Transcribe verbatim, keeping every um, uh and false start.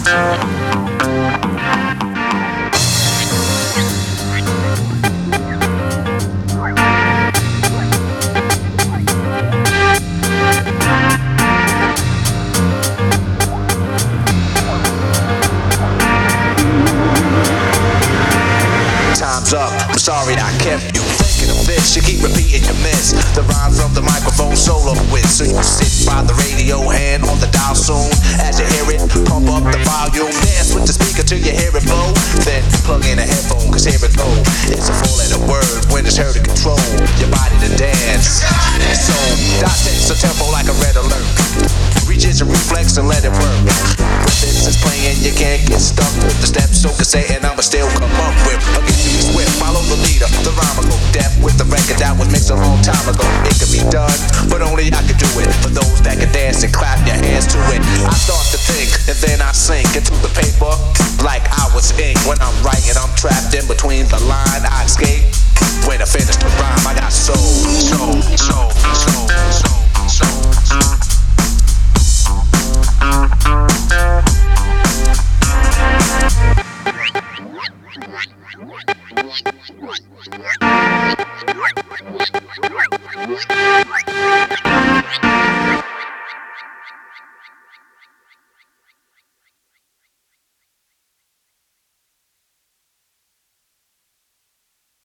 Time's up, I'm sorry I kept you thinking of this. You keep repeating your miss the rhyme from the microphone solo with. So you sit by the radio and on the dial soon. As you hear it, pump up the volume. Dance with the speaker till you hear it blow. Then plug in a headphone, cause here it go. It's a four letter word when it's heard to control your body to dance. So dissect the tempo like a red alert. Reach it and reflex and let it work. When this is playing, you can't get stuck with the steps. So cassetting, I'ma still come up with. Again, you be swift, follow the leader. The rhyme will go deaf with the record that was mixed a long time ago. It could be done, but only I could do it. For those that can dance and clap your hands to it. I start to think, and then I sink into the paper like I was ink. When I'm writing, I'm trapped